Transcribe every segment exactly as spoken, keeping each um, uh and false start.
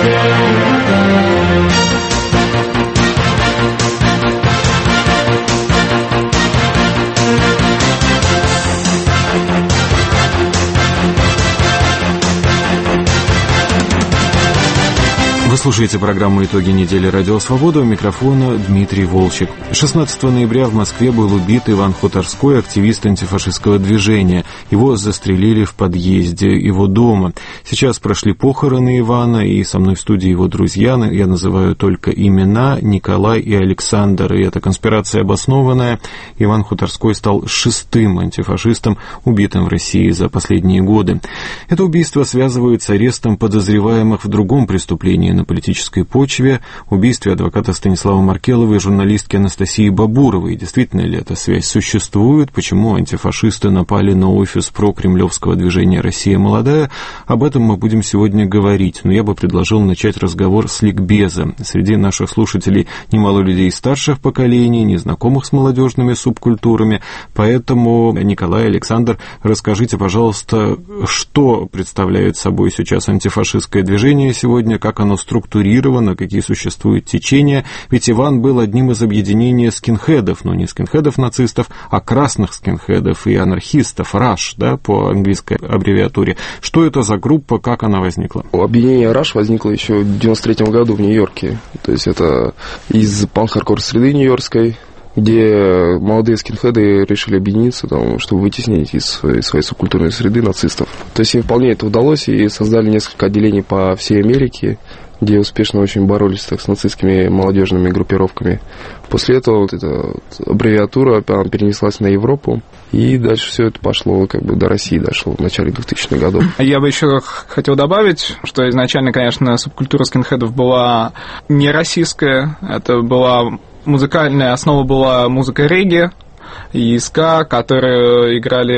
Вы слушаете программу «Итоги недели. Радио Свобода». У микрофона Дмитрий Волчек. шестнадцатого ноября в Москве был убит Иван Хуторской, активист антифашистского движения. Его застрелили в подъезде его дома. Сейчас прошли похороны Ивана, и со мной в студии его друзья. Я называю только имена: Николай и Александр. И эта конспирация обоснованная. Иван Хуторской стал шестым антифашистом, убитым в России за последние годы. Это убийство связывают с арестом подозреваемых в другом преступлении на политической почве, убийстве адвоката Станислава Маркелова и журналистки Анастасии Бабуровой. Действительно ли эта связь существует? Почему антифашисты напали на офис прокремлевского движения «Россия молодая»? Об этом мы будем сегодня говорить. Но я бы предложил начать разговор с ликбеза. Среди наших слушателей немало людей старших поколений, незнакомых с молодежными субкультурами. Поэтому, Николай, Александр, расскажите, пожалуйста, что представляет собой сейчас антифашистское движение сегодня, как оно структурировано, какие существуют течения. Ведь Иван был одним из объединений скинхедов, но не скинхедов-нацистов, а красных скинхедов и анархистов, раш, да, по английской аббревиатуре. Что это за группа, как она возникла? Объединение раш возникло еще в девяносто третьем году в Нью-Йорке. То есть это из панк-хардкор среды нью-йоркской, где молодые скинхеды решили объединиться, там, чтобы вытеснить из своей, своей субкультурной среды нацистов. То есть им вполне это удалось, и создали несколько отделений по всей Америке, где успешно очень боролись так, с нацистскими молодежными группировками. После этого вот эта вот аббревиатура перенеслась на Европу, и дальше все это пошло, как бы до России дошло в начале двухтысячных годов. Я бы еще хотел добавить, что изначально, конечно, субкультура скинхедов была не российская, это была музыкальная основа, была музыка регги и ска, которые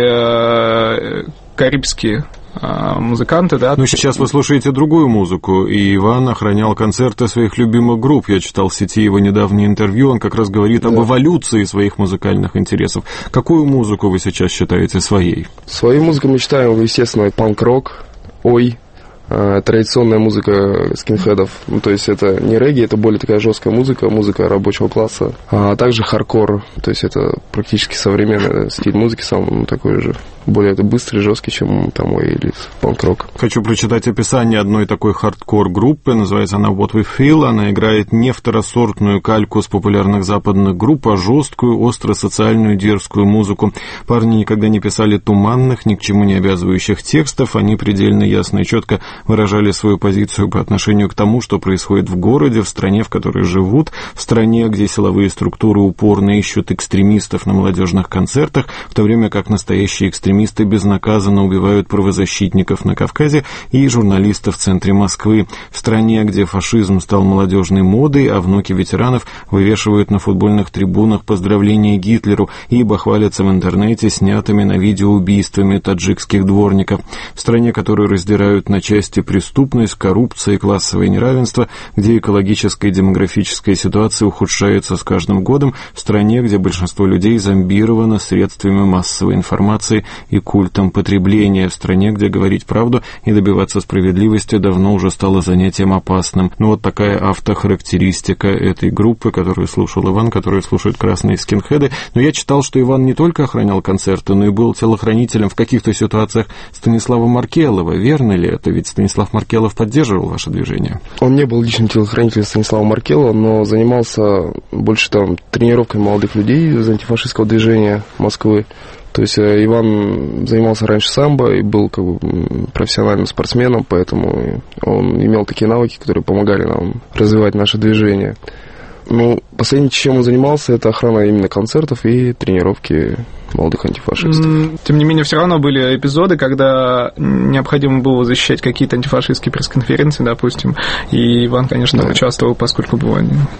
играли карибские музыканты, да. Ну, сейчас вы слушаете другую музыку, и Иван охранял концерты своих любимых групп. Я читал в сети его недавнее интервью, он как раз говорит, да, об эволюции своих музыкальных интересов. Какую музыку вы сейчас считаете своей? Своей музыкой мы считаем, естественно, панк-рок, ой, традиционная музыка скинхедов. Ну, то есть это не регги, это более такая жесткая музыка, музыка рабочего класса, а также хардкор. То есть это практически современный стиль музыки, сам ну, такой же, более это быстрый, жесткий, чем там ой или панк-рок. Хочу прочитать описание одной такой хардкор-группы. Называется она What We Feel. Она играет не второсортную кальку с популярных западных групп, а жесткую, остро-социальную, дерзкую музыку. Парни никогда не писали туманных, ни к чему не обязывающих текстов. Они предельно ясно и четко выражали свою позицию по отношению к тому, что происходит в городе, в стране, в которой живут, в стране, где силовые структуры упорно ищут экстремистов на молодежных концертах, в то время как настоящие экстремисты безнаказанно убивают правозащитников на Кавказе и журналистов в центре Москвы, в стране, где фашизм стал молодежной модой, а внуки ветеранов вывешивают на футбольных трибунах поздравления Гитлеру и бахвалятся в интернете снятыми на видео убийствами таджикских дворников, в стране, которую раздирают на части преступность, коррупция и классовое неравенство, где экологическая и демографическая ситуация ухудшается с каждым годом, в стране, где большинство людей зомбировано средствами массовой информации и культом потребления, в стране, где говорить правду и добиваться справедливости давно уже стало занятием опасным. Ну вот такая автохарактеристика этой группы, которую слушал Иван, которую слушают красные скинхеды. Но я читал, что Иван не только охранял концерты, но и был телохранителем в каких-то ситуациях Станислава Маркелова. Верно ли это? Ведь Станислав Маркелов поддерживал ваше движение. Он не был личным телохранителем Станислава Маркелова, но занимался больше там тренировкой молодых людей из антифашистского движения Москвы. То есть Иван занимался раньше самбо и был как бы профессиональным спортсменом, поэтому он имел такие навыки, которые помогали нам развивать наше движение. Ну, последнее, чем он занимался, это охрана именно концертов и тренировки молодых антифашистов. Тем не менее, все равно были эпизоды, когда необходимо было защищать какие-то антифашистские пресс-конференции, допустим, и Иван, конечно, да. участвовал, поскольку был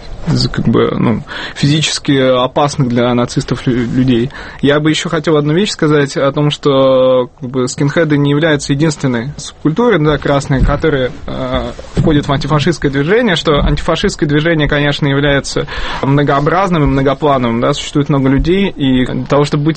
как бы, ну, физически опасных для нацистов людей. Я бы еще хотел одну вещь сказать о том, что как бы, скинхеды не являются единственной субкультурой, да, красной, которая э, входит в антифашистское движение, что антифашистское движение, конечно, является многообразным и многоплановым, да, существует много людей, и для того, чтобы быть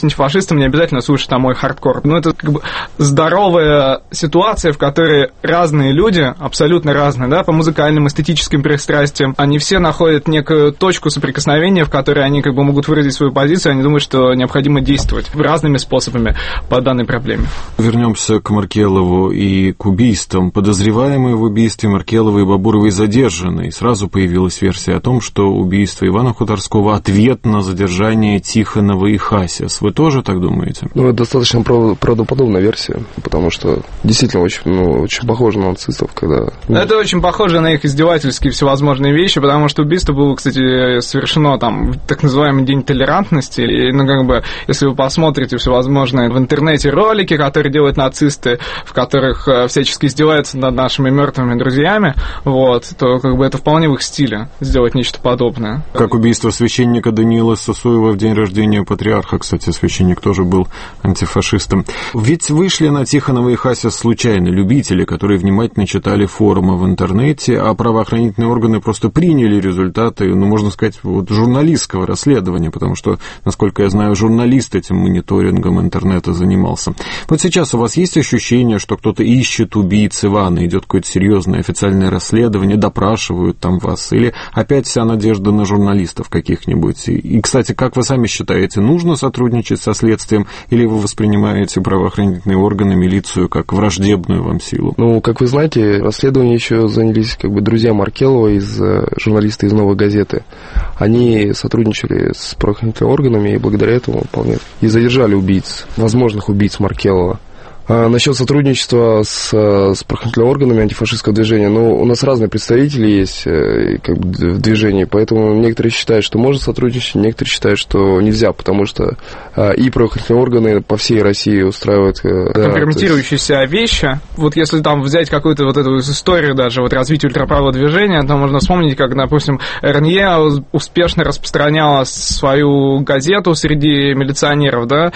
антифашистом, не обязательно слушать там мой хардкор. Ну, это как бы здоровая ситуация, в которой разные люди, абсолютно разные, да, по музыкальным, эстетическим пристрастиям, они все находят некую точку соприкосновения, в которой они как бы могут выразить свою позицию, они думают, что необходимо действовать разными способами по данной проблеме. Вернемся к Маркелову и к убийствам. Подозреваемые в убийстве Маркеловой и Бабуровой задержаны. И сразу появилась версия о том, что убийство Ивана Хуторского — ответ на задержание Тихонова и Хасис. Вы тоже так думаете? Ну, это достаточно правдоподобная версия, потому что действительно очень, ну, очень похоже на нацистов, когда... Это очень похоже на их издевательские всевозможные вещи, потому что убийство было, кстати, совершено там в так называемый день толерантности. И, ну, как бы, если вы посмотрите всевозможные в интернете ролики, которые делают нацисты, в которых всячески издеваются над нашими мертвыми друзьями, вот, то как бы это вполне в их стиле сделать нечто подобное. Как убийство священника Даниила Сосуева в день рождения патриарха, кстати, священник тоже был антифашистом. Ведь вышли на Тихонова и Хасис случайно любители, которые внимательно читали форумы в интернете, а правоохранительные органы просто приняли результаты, ну, можно сказать, вот, журналистского расследования, потому что, насколько я знаю, журналист этим мониторингом интернета занимался. Вот сейчас у вас есть ощущение, что кто-то ищет убийц Ивана, идет какое-то серьезное официальное расследование, допрашивают там вас, или опять вся надежда на журналистов каких-нибудь? И, кстати, как вы сами считаете, нужно сотрудничать со следствием, или вы воспринимаете правоохранительные органы, милицию как враждебную вам силу? Ну, как вы знаете, расследованием еще занялись как бы друзья Маркелова, из, журналисты из «Новой газеты». Они сотрудничали с правоохранительными органами, и благодаря этому вполне и задержали убийц, возможных убийц Маркелова. А насчет сотрудничества с, с правоохранительными органами антифашистского движения, ну, у нас разные представители есть как бы, в движении, поэтому некоторые считают, что можно сотрудничать, некоторые считают, что нельзя, потому что а, и правоохранительные органы по всей России устраивают... Компрометирующиеся да, есть... вещи. Вот если там взять какую-то вот эту историю даже, вот развитие ультраправого движения, то можно вспомнить, как, допустим, РНЕ успешно распространяла свою газету среди милиционеров, да,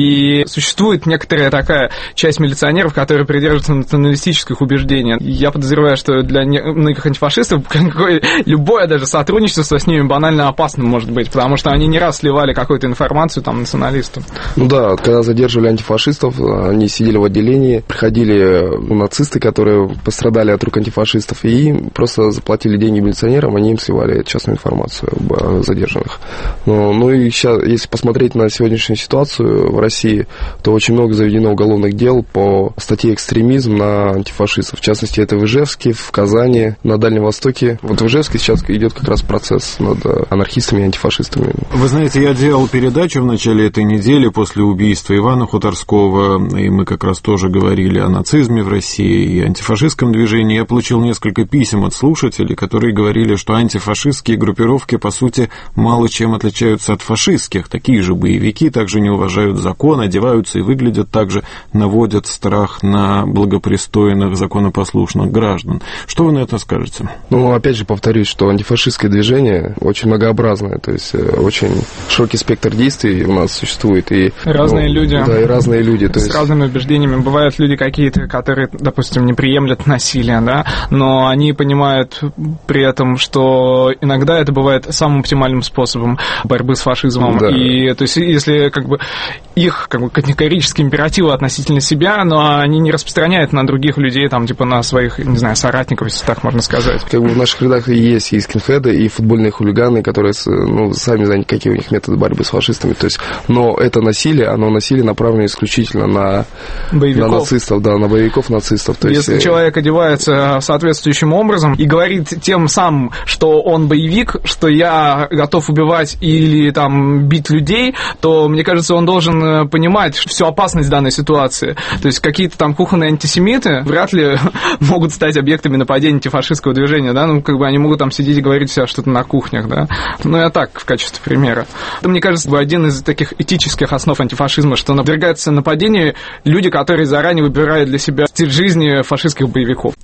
и существует некоторая такая... часть милиционеров, которые придерживаются националистических убеждений. Я подозреваю, что для многих антифашистов какое, любое даже сотрудничество с ними банально опасным может быть, потому что они не раз сливали какую-то информацию там националистам. Ну да, когда задерживали антифашистов, они сидели в отделении, приходили ну, нацисты, которые пострадали от рук антифашистов, и им просто заплатили деньги милиционерам, они им сливали частную информацию об задержанных. Ну, ну и сейчас, если посмотреть на сегодняшнюю ситуацию в России, то очень много заведено уголовных дел по статье «Экстремизм» на антифашистов. В частности, это в Ижевске, в Казани, на Дальнем Востоке. Вот в Ижевске сейчас идет как раз процесс над анархистами и антифашистами. Вы знаете, я делал передачу в начале этой недели после убийства Ивана Хуторского, и мы как раз тоже говорили о нацизме в России и антифашистском движении. Я получил несколько писем от слушателей, которые говорили, что антифашистские группировки, по сути, мало чем отличаются от фашистских. Такие же боевики также не уважают закон, одеваются и выглядят так же, наводят страх на благопристойных, законопослушных граждан. Что вы на это скажете? Ну, опять же, повторюсь, что антифашистское движение очень многообразное, то есть очень широкий спектр действий у нас существует. И, разные ну, люди. Да, и разные люди. То с есть... разными убеждениями. Бывают люди какие-то, которые, допустим, не приемлят насилие, да, но они понимают при этом, что иногда это бывает самым оптимальным способом борьбы с фашизмом. Да. И, то есть, если как бы их как бы, категорические императивы относительно себя, но они не распространяют на других людей, там, типа, на своих, не знаю, соратников, если так можно сказать. Как бы в наших рядах и есть и скинхеды, и футбольные хулиганы, которые, ну, сами знаете, какие у них методы борьбы с фашистами. То есть, но это насилие, оно насилие направлено исключительно на, на нацистов, да, на боевиков нацистов. То если есть... человек одевается соответствующим образом и говорит тем самым, что он боевик, что я готов убивать или там бить людей, то, мне кажется, он должен понимать всю опасность данной ситуации. То есть какие-то там кухонные антисемиты вряд ли могут стать объектами нападения антифашистского движения, да, ну, как бы они могут там сидеть и говорить себя что-то на кухнях, да. Ну, я так, в качестве примера. Это, мне кажется, один из таких этических основ антифашизма, что подвергаются нападению люди, которые заранее выбирают для себя стиль жизни фашистских боевиков.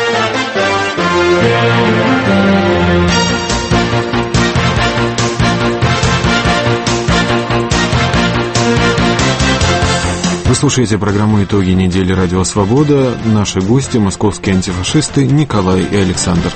Вы слушаете программу «Итоги недели. Радио Свобода». Наши гости – московские антифашисты Николай и Александр.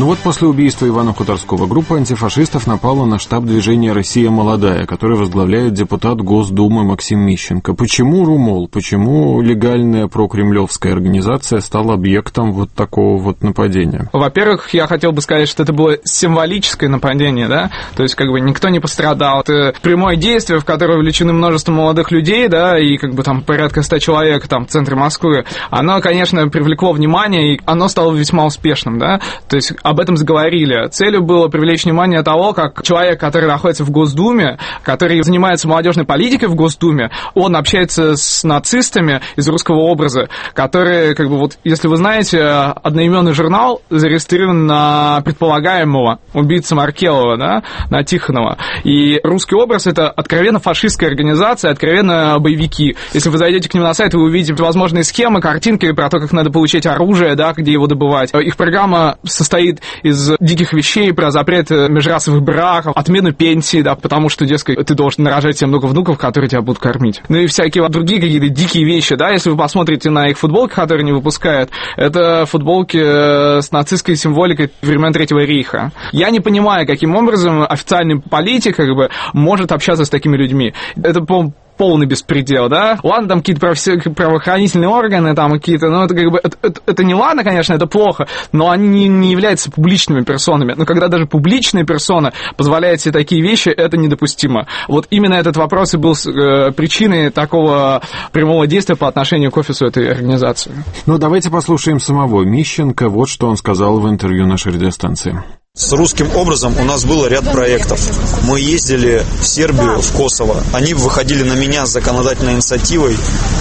Ну вот после убийства Ивана Хуторского группа антифашистов напала на штаб движения «Россия молодая», который возглавляет депутат Госдумы Максим Мищенко. Почему РУМОЛ, почему легальная прокремлевская организация стала объектом вот такого вот нападения? Во-первых, я хотел бы сказать, что это было символическое нападение, да, то есть как бы никто не пострадал. Это прямое действие, в которое вовлечены множество молодых людей, да, и как бы там порядка ста человек там в центре Москвы. Оно, конечно, привлекло внимание, и оно стало весьма успешным, да, то есть об этом заговорили. Целью было привлечь внимание того, как человек, который находится в Госдуме, который занимается молодежной политикой в Госдуме, он общается с нацистами из русского образа, которые, как бы вот, если вы знаете, одноименный журнал зарегистрирован на предполагаемого убийцу Маркелова, да, на Тихонова. И русский образ — это откровенно фашистская организация, откровенно боевики. Если вы зайдете к ним на сайт, вы увидите возможные схемы, картинки про то, как надо получить оружие, да, где его добывать. Их программа состоит из диких вещей про запрет межрасовых браков, отмену пенсии, да, потому что, дескать, ты должен нарожать себе много внуков, которые тебя будут кормить. Ну и всякие другие какие-то дикие вещи, да, если вы посмотрите на их футболки, которые они выпускают, это футболки с нацистской символикой времен Третьего рейха. Я не понимаю, каким образом официальный политик, как бы, может общаться с такими людьми. Это, по полный беспредел, да? Ладно, там какие-то правоохранительные органы, там какие-то, ну, это как бы, это, это, это не ладно, конечно, это плохо, но они не, не являются публичными персонами. Но когда даже публичная персона позволяет себе такие вещи, это недопустимо. Вот именно этот вопрос и был э, причиной такого прямого действия по отношению к офису этой организации. Ну, давайте послушаем самого Мищенко. Вот что он сказал в интервью нашей радиостанции. С русским образом у нас был ряд проектов. Мы ездили в Сербию, в Косово. Они выходили на меня с законодательной инициативой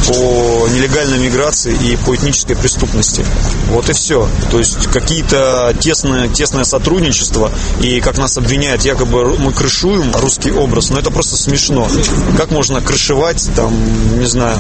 по нелегальной миграции и по этнической преступности. Вот и все. То есть какие-то тесное, тесное сотрудничество. И как нас обвиняют, якобы мы крышуем русский образ. Но это просто смешно. Как можно крышевать, там, не знаю,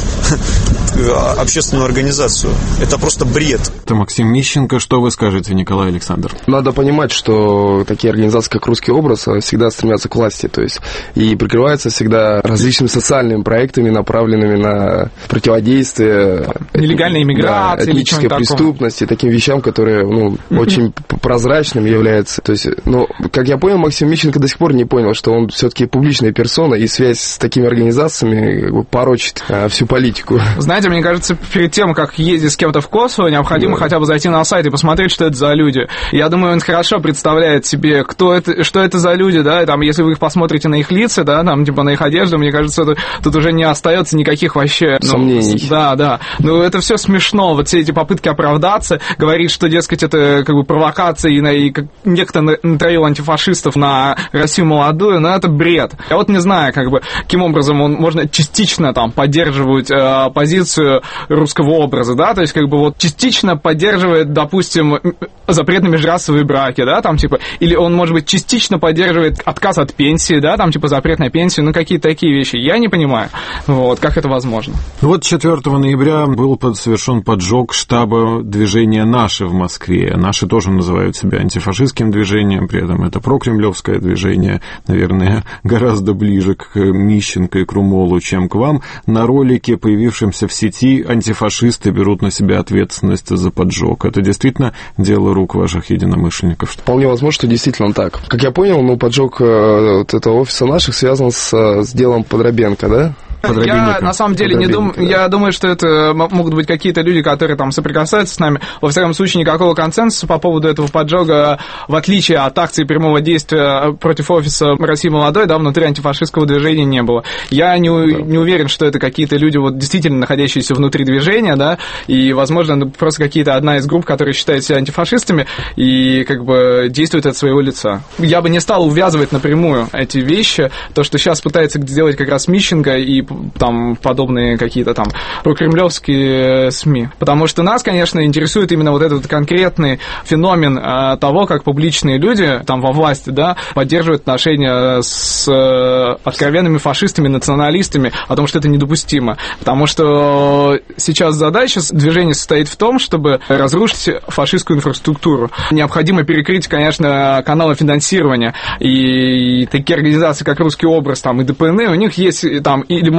общественную организацию? Это просто бред. Это Максим Мищенко. Что вы скажете, Николай Александр? Надо понимать, что такие организации, как «Русский образ», всегда стремятся к власти, то есть и прикрываются всегда различными социальными проектами, направленными на противодействие нелегальной иммиграции, да, этнической преступности, таким вещам, которые, ну, очень прозрачными являются. То есть, ну, как я понял, Максим Мищенко до сих пор не понял, что он все-таки публичная персона, и связь с такими организациями как бы порочит а, всю политику. Знаете, мне кажется, перед тем, как ездить с кем-то в Косово, необходимо да. хотя бы зайти на сайт и посмотреть, что это за люди. Я думаю, он хорошо представляет себе, кто это, что это за люди, да, там, если вы их посмотрите на их лица, да, там, типа, на их одежду, мне кажется, это, тут уже не остается никаких вообще... Ну, сомнений. Да, да. Ну, это все смешно, вот все эти попытки оправдаться, говорить, что, дескать, это, как бы, провокация, и, и как некто натравил антифашистов на Россию молодую, но это бред. Я вот не знаю, как бы, каким образом он, можно частично, там, поддерживать э, позицию русского образа, да, то есть, как бы, вот, частично поддерживает, допустим, запрет на межрасовые браки, да, там, типа, или он, может быть, частично поддерживает отказ от пенсии, да, там, типа, запрет на пенсию, ну, какие-то такие вещи. Я не понимаю, вот, как это возможно. Вот четвёртого ноября был совершен поджог штаба движения «Наши» в Москве. «Наши» тоже называют себя антифашистским движением, при этом это прокремлевское движение, наверное, гораздо ближе к Мищенко и к РУМОЛу, чем к вам. На ролике, появившемся в сети, антифашисты берут на себя ответственность за поджог. Это действительно дело рук ваших единомышленников? Вполне возможно, что действительно так. Как я понял, ну, поджог э, вот этого офиса «Наших» связан с, с делом Подробенко, да? Я на самом деле не думаю, да. я думаю, что это могут быть какие-то люди, которые там соприкасаются с нами. Во всяком случае, никакого консенсуса по поводу этого поджога, в отличие от акции прямого действия против офиса «России молодой», да, внутри антифашистского движения не было. Я не, да. не уверен, что это какие-то люди, вот действительно находящиеся внутри движения, да, и, возможно, просто какие-то одна из групп, которые считают себя антифашистами и как бы действуют от своего лица. Я бы не стал увязывать напрямую эти вещи, то, что сейчас пытается сделать как раз Мищенко и там подобные какие-то там прокремлевские СМИ. Потому что нас, конечно, интересует именно вот этот конкретный феномен а, того, как публичные люди там во власти, да, поддерживают отношения с а, откровенными фашистами, националистами, о том, что это недопустимо. Потому что сейчас задача движения состоит в том, чтобы разрушить фашистскую инфраструктуру. Необходимо перекрыть, конечно, каналы финансирования. И такие организации, как «Русский образ» там, и ДПН, у них есть там, или, может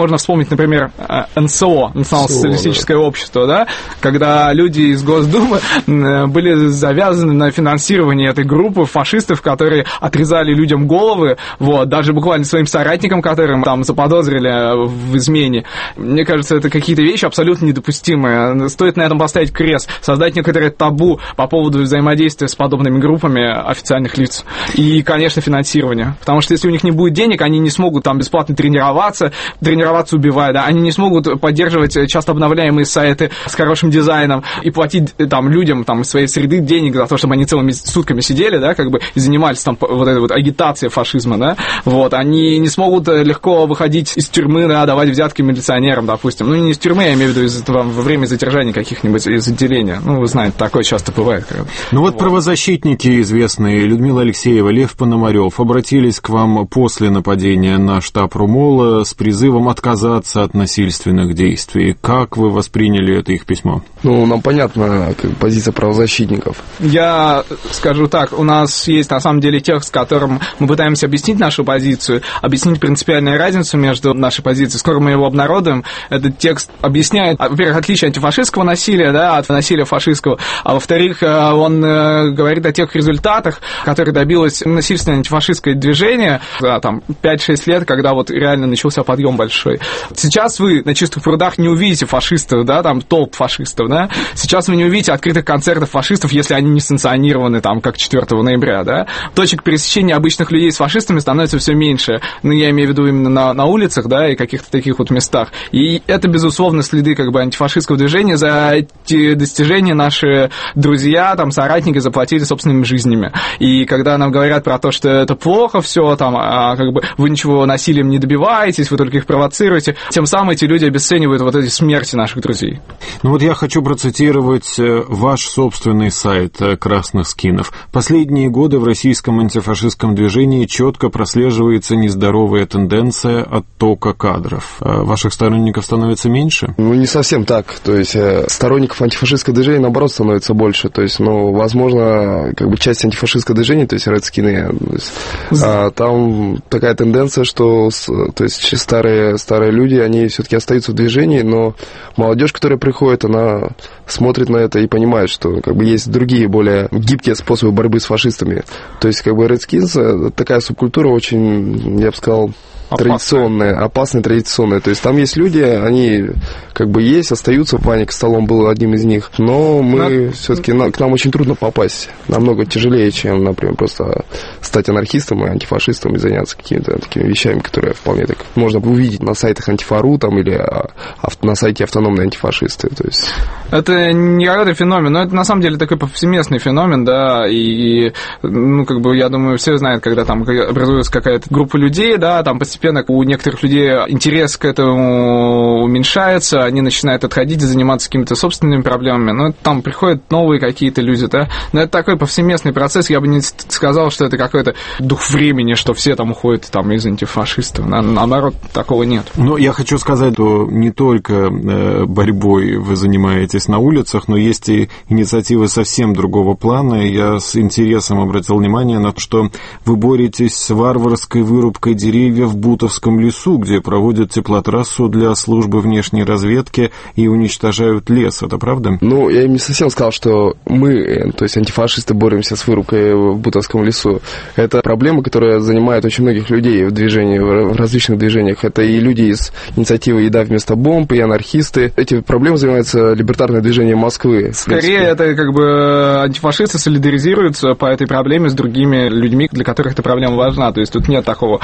можно вспомнить, например, эн эс о, Национал-социалистическое общество, да, когда люди из Госдумы были завязаны на финансирование этой группы фашистов, которые отрезали людям головы, вот, даже буквально своим соратникам, которым там заподозрили в измене. Мне кажется, это какие-то вещи абсолютно недопустимые. Стоит на этом поставить крест, создать некоторое табу по поводу взаимодействия с подобными группами официальных лиц. И, конечно, финансирование. Потому что если у них не будет денег, они не смогут там бесплатно тренироваться, тренироваться убивая, да, они не смогут поддерживать часто обновляемые сайты с хорошим дизайном и платить там людям там из своей среды денег за то, чтобы они целыми сутками сидели, да, как бы и занимались там вот этой вот агитацией фашизма, да, вот, они не смогут легко выходить из тюрьмы, да, давать взятки милиционерам, допустим, ну, не из тюрьмы, я имею в виду из, во время задержания каких-нибудь из отделения, ну, вы знаете, такое часто бывает. Как бы. Ну, вот, вот правозащитники известные, Людмила Алексеева, Лев Пономарев, обратились к вам после нападения на штаб Румола с призывом отказаться от насильственных действий. Как вы восприняли это их письмо? Ну, нам понятна позиция правозащитников. Я скажу так, у нас есть на самом деле текст, которым мы пытаемся объяснить нашу позицию, объяснить принципиальную разницу между нашей позицией. Скоро мы его обнародуем. Этот текст объясняет, во-первых, отличие антифашистского насилия, да, от насилия фашистского, а во-вторых, он говорит о тех результатах, которые добилось насильственное антифашистское движение за там пять-шесть лет, когда вот реально начался подъем большой. Сейчас вы на чистых прудах не увидите фашистов, да, там толп фашистов, да. Сейчас вы не увидите открытых концертов фашистов, если они не санкционированы там как четвёртого ноября, да. Точек пересечения обычных людей с фашистами становится все меньше. Ну, я имею в виду именно на, на улицах, да, и каких-то таких вот местах. И это, безусловно, следы как бы антифашистского движения. За эти достижения наши друзья, там, соратники заплатили собственными жизнями. И когда нам говорят про то, что это плохо все, там, а, как бы вы ничего насилием не добиваетесь, вы только их провоцируете, тем самым эти люди обесценивают вот эти смерти наших друзей. Ну вот я хочу процитировать ваш собственный сайт «Красных скинов». Последние годы в российском антифашистском движении четко прослеживается нездоровая тенденция оттока кадров. Ваших сторонников становится меньше? Ну, не совсем так. То есть сторонников антифашистского движения, наоборот, становится больше. То есть, ну, возможно, как бы часть антифашистского движения, то есть Red Skin, то есть, а, там такая тенденция, что то есть, старые, старые люди, они все-таки остаются в движении, но молодежь, которая приходит, она смотрит на это и понимает, что как бы есть другие, более гибкие способы борьбы с фашистами. То есть, как бы Redskins, такая субкультура очень, я бы сказал, традиционная, опасная, традиционная. То есть там есть люди, они как бы есть, остаются. Ваня Костолом был одним из них. Но мы но... все-таки, к нам очень трудно попасть. Намного тяжелее, чем, например, просто стать анархистом и антифашистом и заняться какими-то такими вещами, которые вполне так можно увидеть на сайтах Антифару там, или на сайте автономные антифашисты. То есть... Это не какой-то феномен, но это на самом деле такой повсеместный феномен, да, и, ну, как бы, я думаю, все знают, когда там образуется какая-то группа людей, да, там постепенно у некоторых людей интерес к этому уменьшается, они начинают отходить и заниматься какими-то собственными проблемами, но там приходят новые какие-то люди, да, но это такой повсеместный процесс, я бы не сказал, что это какой-то дух времени, что все там уходят там из антифашистов, наоборот, такого нет. Но я хочу сказать, что не только борьбой вы занимаетесь на улицах, но есть и инициативы совсем другого плана. Я с интересом обратил внимание на то, что вы боретесь с варварской вырубкой деревьев в Бутовском лесу, где проводят теплотрассу для службы внешней разведки и уничтожают лес. Это правда? Ну, я не совсем сказал, что мы, то есть антифашисты, боремся с вырубкой в Бутовском лесу. Это проблема, которая занимает очень многих людей в движении, в различных движениях. Это и люди из инициативы «Еда вместо бомб», и анархисты. Эти проблемы занимается либертарное движение Москвы. Скорее, это как бы антифашисты солидаризируются по этой проблеме с другими людьми, для которых эта проблема важна. То есть тут нет такого.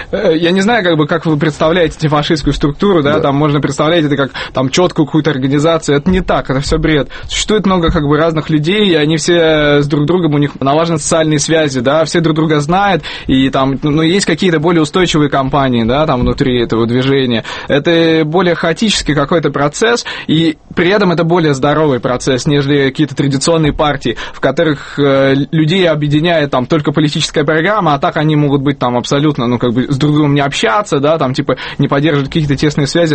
Я не знаю, как бы, как вы представляете антифашистскую структуру, да, да. Там можно представлять это как там четкую какую-то организацию. Это не так, это все бред. Существует много как бы разных людей, и они все с друг другом, у них налажены социальные связи, да, все друг друга знают, и там, ну, есть какие-то более устойчивые компании, да, там внутри этого движения. Это более хаотический какой-то процесс, и при этом это более здоровый процесс, нежели какие-то традиционные партии, в которых э, людей объединяет там только политическая программа, а так они могут быть там абсолютно, ну, как бы с друг другом не общаться, да, там, типа, не поддерживать какие-то тесные связи. Наоборот,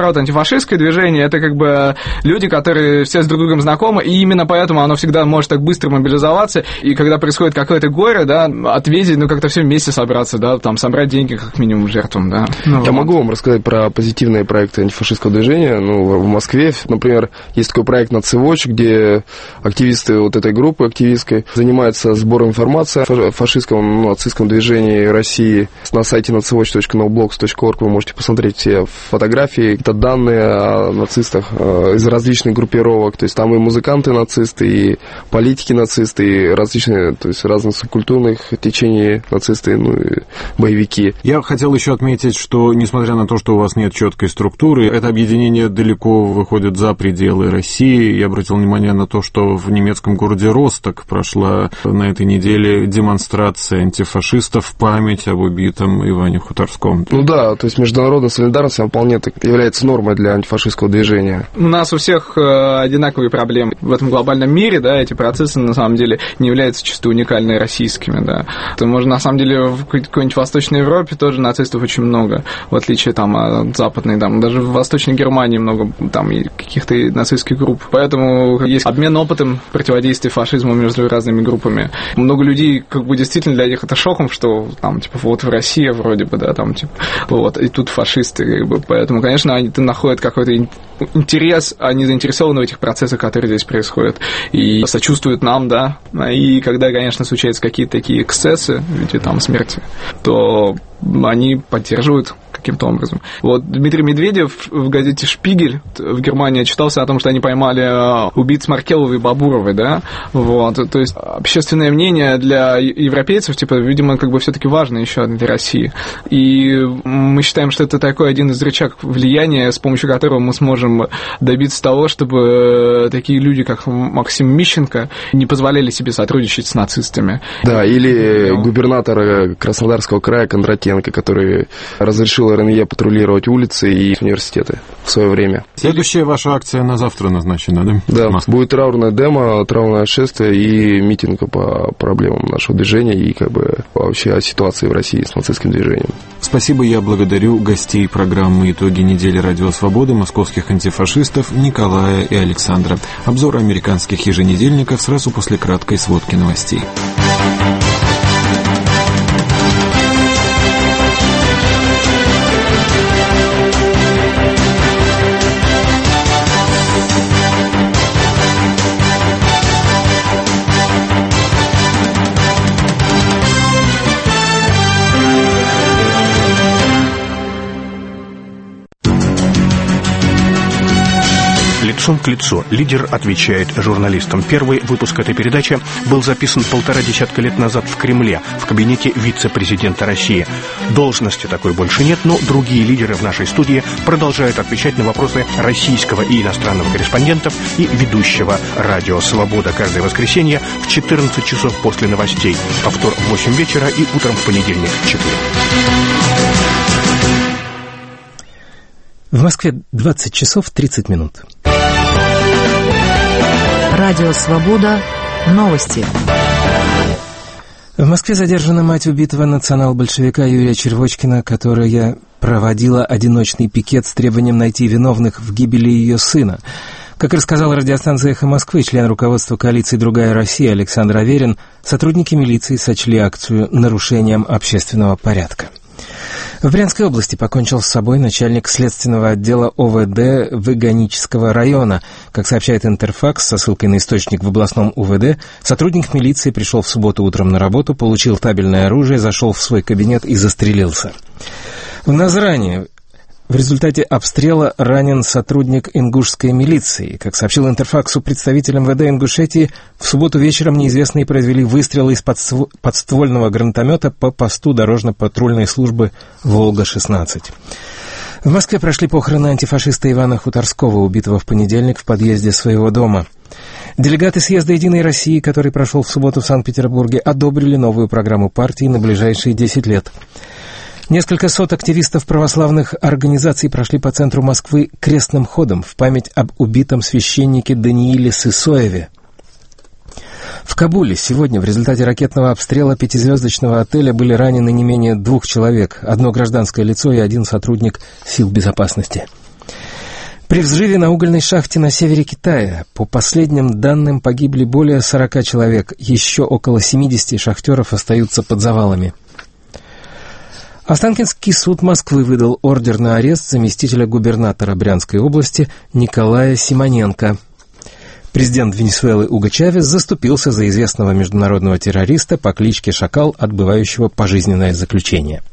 наоборот, антифашистское движение — это как бы люди, которые все с друг другом знакомы, и именно поэтому оно всегда может так быстро мобилизоваться, и когда происходит какое-то горе, да, ответить, ну, как-то все вместе собраться, да, там, собрать деньги как минимум жертвам, да. Ну, Я вот. могу вам рассказать про позитивные проекты антифашистского движения. Ну, в Москве, например, есть такой проект «Нацивотч», где активисты вот этой группы активистской занимаются сбором информации о фашистском, ну, нацистском движении России. На сайте нацивотч точка ноублокс точка орг вы можете посмотреть все фотографии, какие-то данные о нацистах э, из различных группировок. То есть там и музыканты-нацисты, и политики-нацисты, и различные, то есть разных субкультурных течений нацисты, ну, и боевики. Я хотел еще отметить, что, несмотря на то, что у вас нет четкой структуры, это объединение далеко выходит за пределы России. Я обратил внимание на то, что в немецком городе Росток прошла на этой неделе демонстрация антифашистов в память об убитом Иване Хуторском. Ну да, то есть международная солидарность вполне является нормой для антифашистского движения. У нас у всех одинаковые проблемы. В этом глобальном мире, да, эти процессы на самом деле не являются чисто уникальными российскими, да. То можно, на самом деле, в какой-нибудь Восточной Европе тоже нацистов очень много, в отличие там от западной, там, даже в Восточной Германии много там каких-то нацистских групп. Поэтому есть обмен опытом противодействия фашизму между разными группами. Много людей, как бы, действительно для них это шоком, что там, типа, вот в России вроде бы, да, там, типа, вот, и тут фашисты, как бы. Поэтому, конечно, они находят какой-то интерес, они заинтересованы в этих процессах, которые здесь происходят, и сочувствуют нам, да, и когда, конечно, случаются какие-то такие эксцессы, в виде там смерти, то они поддерживают каким-то образом. Вот Дмитрий Медведев в газете «Шпигель» в Германии читался о том, что они поймали убийц Маркеловой и Бабуровой, да, вот, то есть общественное мнение для европейцев, типа, видимо, как бы все-таки важно еще для России, и мы считаем, что это такой один из рычагов влияния, с помощью которого мы сможем добиться того, чтобы такие люди, как Максим Мищенко, не позволяли себе сотрудничать с нацистами. Да, или губернатор Краснодарского края Кондратенко, который разрешил эр эн е патрулировать улицы и университеты в свое время. Следующая ваша акция на завтра назначена, да? Да, будет траурная демо, траурное шествие и митинг по проблемам нашего движения и как бы вообще о ситуации в России с нацистским движением. Спасибо, я благодарю гостей программы «Итоги недели Радио Свободы», московских антифашистов Николая и Александра. Обзор американских еженедельников сразу после краткой сводки новостей. Лицом к лицу лидер отвечает журналистам. Первый выпуск этой передачи был записан полтора десятка лет назад в Кремле, в кабинете вице-президента России. Должности такой больше нет, но другие лидеры в нашей студии продолжают отвечать на вопросы российского и иностранного корреспондентов и ведущего «Радио Свобода» каждое воскресенье в четырнадцать часов после новостей, повтор в восемь вечера и утром в понедельник в четыре. В Москве двадцать часов тридцать минут. Радио «Свобода». Новости. В Москве задержана мать убитого национал-большевика Юрия Червочкина, которая проводила одиночный пикет с требованием найти виновных в гибели ее сына. Как рассказал радиостанция «Эхо Москвы», член руководства коалиции «Другая Россия» Александр Аверин, сотрудники милиции сочли акцию нарушением общественного порядка. В Брянской области покончил с собой начальник следственного отдела о вэ дэ Выгонического района. Как сообщает Интерфакс со ссылкой на источник в областном у вэ дэ, сотрудник милиции пришел в субботу утром на работу, получил табельное оружие, зашел в свой кабинет и застрелился. В Назране в результате обстрела ранен сотрудник ингушской милиции. Как сообщил Интерфаксу представитель эм вэ дэ Ингушетии, в субботу вечером неизвестные произвели выстрелы из подствольного гранатомета по посту дорожно-патрульной службы «Волга шестнадцать». В Москве прошли похороны антифашиста Ивана Хуторского, убитого в понедельник в подъезде своего дома. Делегаты съезда «Единой России», который прошел в субботу в Санкт-Петербурге, одобрили новую программу партии на ближайшие десять лет. Несколько сот активистов православных организаций прошли по центру Москвы крестным ходом в память об убитом священнике Данииле Сысоеве. В Кабуле сегодня в результате ракетного обстрела пятизвездочного отеля были ранены не менее двух человек, одно гражданское лицо и один сотрудник сил безопасности. При взрыве на угольной шахте на севере Китая, по последним данным, погибли более сорока человек, еще около семидесяти шахтеров остаются под завалами. Останкинский суд Москвы выдал ордер на арест заместителя губернатора Брянской области Николая Симоненко. Президент Венесуэлы Уго Чавес заступился за известного международного террориста по кличке Шакал, отбывающего пожизненное заключение.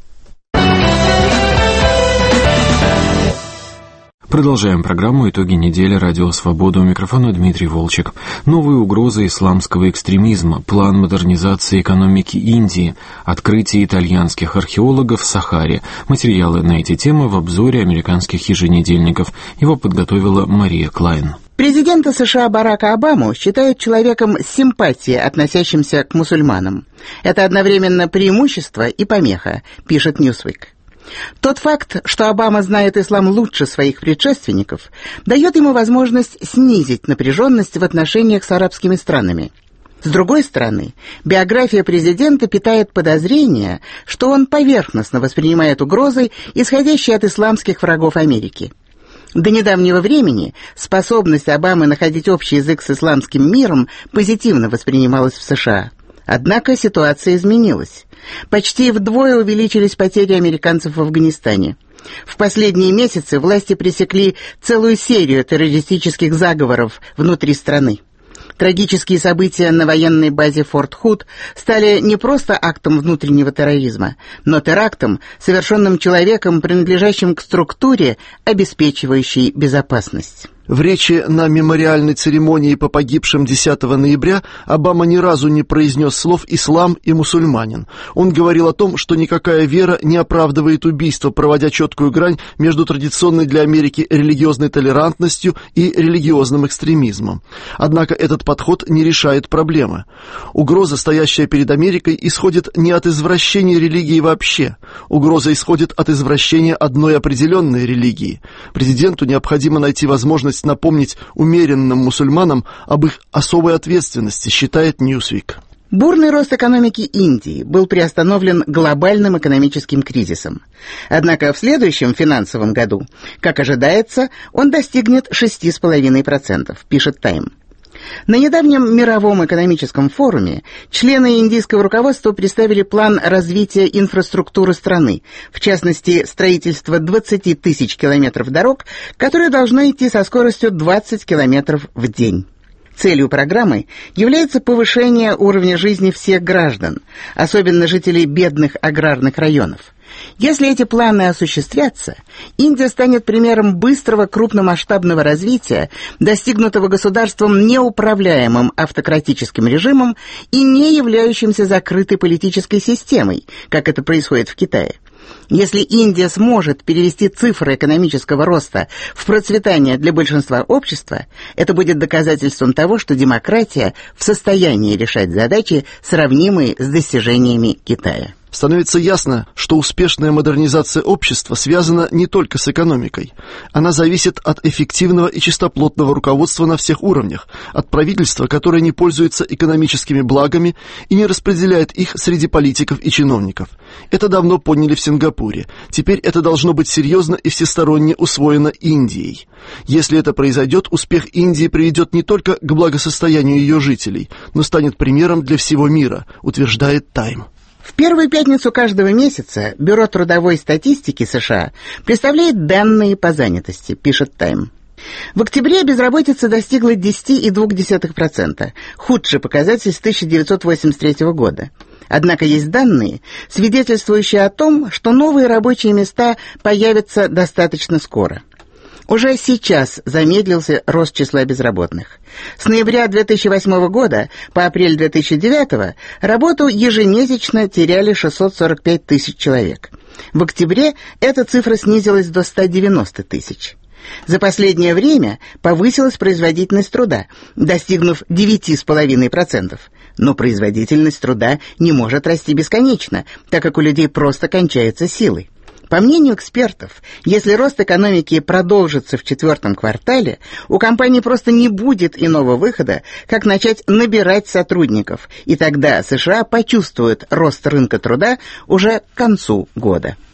Продолжаем программу «Итоги недели. Радио Свобода». У микрофона Дмитрий Волчек. Новые угрозы исламского экстремизма, план модернизации экономики Индии, открытие итальянских археологов в Сахаре. Материалы на эти темы в обзоре американских еженедельников. Его подготовила Мария Клайн. Президента США Барака Обаму считают человеком с симпатией, относящимся к мусульманам. Это одновременно преимущество и помеха, пишет Newsweek. Тот факт, что Обама знает ислам лучше своих предшественников, дает ему возможность снизить напряженность в отношениях с арабскими странами. С другой стороны, биография президента питает подозрение, что он поверхностно воспринимает угрозы, исходящие от исламских врагов Америки. До недавнего времени способность Обамы находить общий язык с исламским миром позитивно воспринималась в США. Однако ситуация изменилась. Почти вдвое увеличились потери американцев в Афганистане. В последние месяцы власти пресекли целую серию террористических заговоров внутри страны. Трагические события на военной базе Форт Худ стали не просто актом внутреннего терроризма, но терактом, совершенным человеком, принадлежащим к структуре, обеспечивающей безопасность. В речи на мемориальной церемонии по погибшим десятого ноября Обама ни разу не произнес слов «ислам» и «мусульманин». Он говорил о том, что никакая вера не оправдывает убийство, проводя четкую грань между традиционной для Америки религиозной толерантностью и религиозным экстремизмом. Однако этот подход не решает проблемы. Угроза, стоящая перед Америкой, исходит не от извращения религии вообще. Угроза исходит от извращения одной определенной религии. Президенту необходимо найти возможность напомнить умеренным мусульманам об их особой ответственности, считает Newsweek. Бурный рост экономики Индии был приостановлен глобальным экономическим кризисом. Однако в следующем финансовом году, как ожидается, он достигнет шесть целых пять десятых процента, пишет Time. На недавнем мировом экономическом форуме члены индийского руководства представили план развития инфраструктуры страны, в частности, строительство двадцати тысяч километров дорог, которые должны идти со скоростью двадцать километров в день. Целью программы является повышение уровня жизни всех граждан, особенно жителей бедных аграрных районов. Если эти планы осуществятся, Индия станет примером быстрого крупномасштабного развития, достигнутого государством неуправляемым автократическим режимом и не являющимся закрытой политической системой, как это происходит в Китае. Если Индия сможет перевести цифры экономического роста в процветание для большинства общества, это будет доказательством того, что демократия в состоянии решать задачи, сравнимые с достижениями Китая. Становится ясно, что успешная модернизация общества связана не только с экономикой. Она зависит от эффективного и чистоплотного руководства на всех уровнях, от правительства, которое не пользуется экономическими благами и не распределяет их среди политиков и чиновников. Это давно поняли в Сингапуре. Теперь это должно быть серьезно и всесторонне усвоено Индией. Если это произойдет, успех Индии приведет не только к благосостоянию ее жителей, но станет примером для всего мира, утверждает Time. В первую пятницу каждого месяца Бюро трудовой статистики США представляет данные по занятости, пишет Time. В октябре безработица достигла десять целых две десятых процента, худший показатель с тысяча девятьсот восемьдесят третьего года. Однако есть данные, свидетельствующие о том, что новые рабочие места появятся достаточно скоро. Уже сейчас замедлился рост числа безработных. С ноября две тысячи восьмого года по апрель две тысячи девятого работу ежемесячно теряли шестьсот сорок пять тысяч человек. В октябре эта цифра снизилась до ста девяноста тысяч. За последнее время повысилась производительность труда, достигнув девять целых пять десятых процента. Но производительность труда не может расти бесконечно, так как у людей просто кончаются силы. По мнению экспертов, если рост экономики продолжится в четвертом квартале, у компаний просто не будет иного выхода, как начать набирать сотрудников, и тогда США почувствуют рост рынка труда уже к концу года.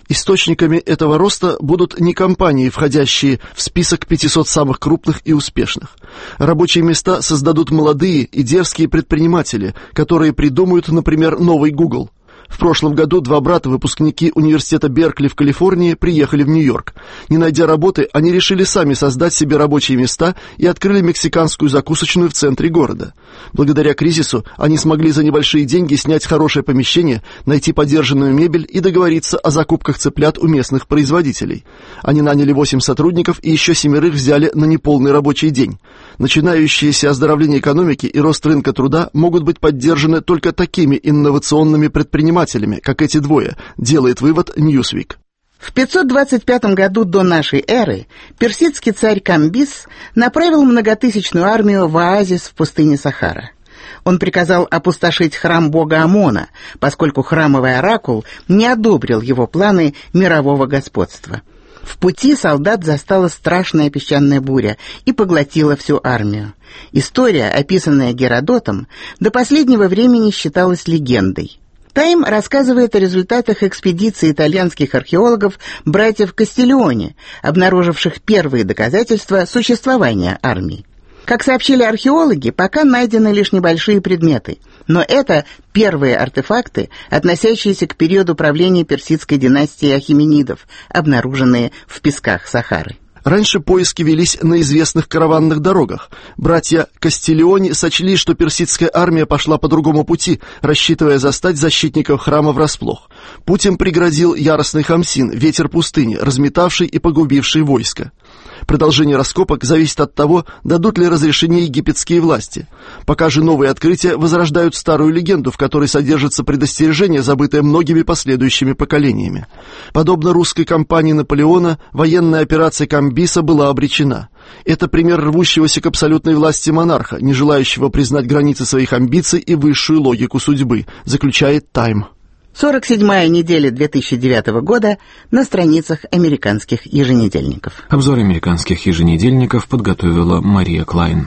Источниками этого роста будут не компании, входящие в список пятисот самых крупных и успешных. Рабочие места создадут молодые и дерзкие предприниматели, которые придумают, например, новый Google. В прошлом году два брата, выпускники университета Беркли в Калифорнии, приехали в Нью-Йорк. Не найдя работы, они решили сами создать себе рабочие места и открыли мексиканскую закусочную в центре города. Благодаря кризису они смогли за небольшие деньги снять хорошее помещение, найти подержанную мебель и договориться о закупках цыплят у местных производителей. Они наняли восемь сотрудников и еще семерых взяли на неполный рабочий день. Начинающееся оздоровление экономики и рост рынка труда могут быть поддержаны только такими инновационными предпринимателями, как эти двое, делает вывод Newsweek. В пятьсот двадцать пятом году до нашей эры персидский царь Камбис направил многотысячную армию в оазис в пустыне Сахара. Он приказал опустошить храм бога Амона, поскольку храмовый оракул не одобрил его планы мирового господства. В пути солдат застала страшная песчаная буря и поглотила всю армию. История, описанная Геродотом, до последнего времени считалась легендой. Тайм рассказывает о результатах экспедиции итальянских археологов братьев Кастильоне, обнаруживших первые доказательства существования армии. Как сообщили археологи, пока найдены лишь небольшие предметы, но это первые артефакты, относящиеся к периоду правления персидской династии Ахеменидов, обнаруженные в песках Сахары. Раньше поиски велись на известных караванных дорогах. Братья Кастильони сочли, что персидская армия пошла по другому пути, рассчитывая застать защитников храма врасплох. Путь им преградил яростный Хамсин, ветер пустыни, разметавший и погубивший войско. Продолжение раскопок зависит от того, дадут ли разрешение египетские власти. Пока же новые открытия возрождают старую легенду, в которой содержится предостережение, забытое многими последующими поколениями. Подобно русской кампании Наполеона, военная операция Камбиса была обречена. Это пример рвущегося к абсолютной власти монарха, не желающего признать границы своих амбиций и высшую логику судьбы, заключает Time. сорок седьмая неделя две тысячи девятого года на страницах американских еженедельников. Обзор американских еженедельников подготовила Мария Клайн.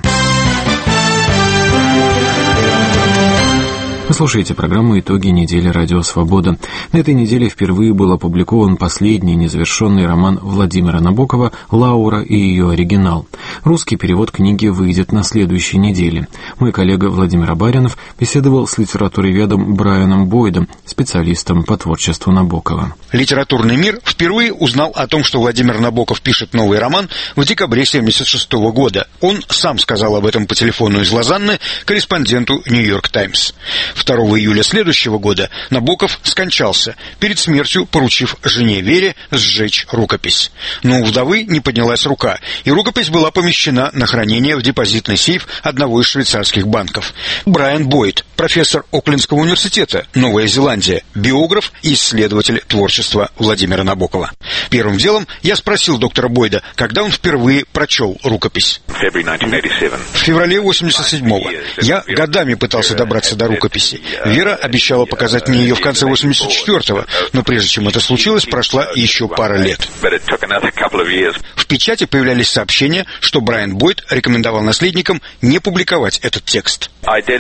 Вы слушаете программу «Итоги недели. Радио Свобода». На этой неделе впервые был опубликован последний незавершенный роман Владимира Набокова «Лаура и ее оригинал». Русский перевод книги выйдет на следующей неделе. Мой коллега Владимир Абаринов беседовал с литературоведом Брайаном Бойдом, специалистом по творчеству Набокова. Литературный мир впервые узнал о том, что Владимир Набоков пишет новый роман в декабре семьдесят шестого года. Он сам сказал об этом по телефону из Лозанны корреспонденту «Нью-Йорк Таймс». второго июля следующего года Набоков скончался, перед смертью поручив жене Вере сжечь рукопись. Но у вдовы не поднялась рука, и рукопись была помещена на хранение в депозитный сейф одного из швейцарских банков. Брайан Бойд, профессор Оклендского университета, Новая Зеландия, биограф и исследователь творчества Владимира Набокова. Первым делом я спросил доктора Бойда, когда он впервые прочел рукопись. В феврале восемьдесят седьмого. Я годами пытался добраться до рукописи. Вера обещала показать мне ее в конце восемьдесят четвёртого, но прежде чем это случилось, прошла еще пара лет. В печати появлялись сообщения, что Брайан Бойд рекомендовал наследникам не публиковать этот текст.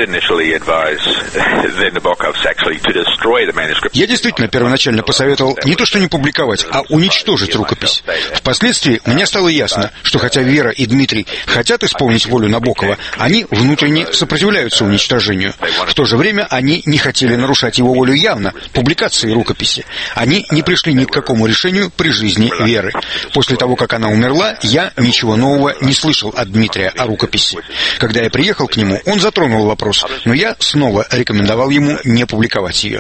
Я действительно первоначально посоветовал не то что не публиковать, а уничтожить рукопись. Впоследствии мне стало ясно, что хотя Вера и Дмитрий хотят исполнить волю Набокова, они внутренне сопротивляются уничтожению. В то же время они не хотели нарушать его волю явно, публикацией рукописи. Они не пришли ни к какому решению при жизни Веры. После того, как она умерла, я ничего нового не слышал от Дмитрия о рукописи. Когда я приехал к нему, он затронул вопрос, но я снова рекомендовал ему не публиковать ее.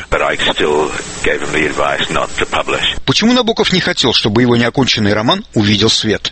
Почему Набоков не хотел, чтобы его неоконченный роман увидел свет?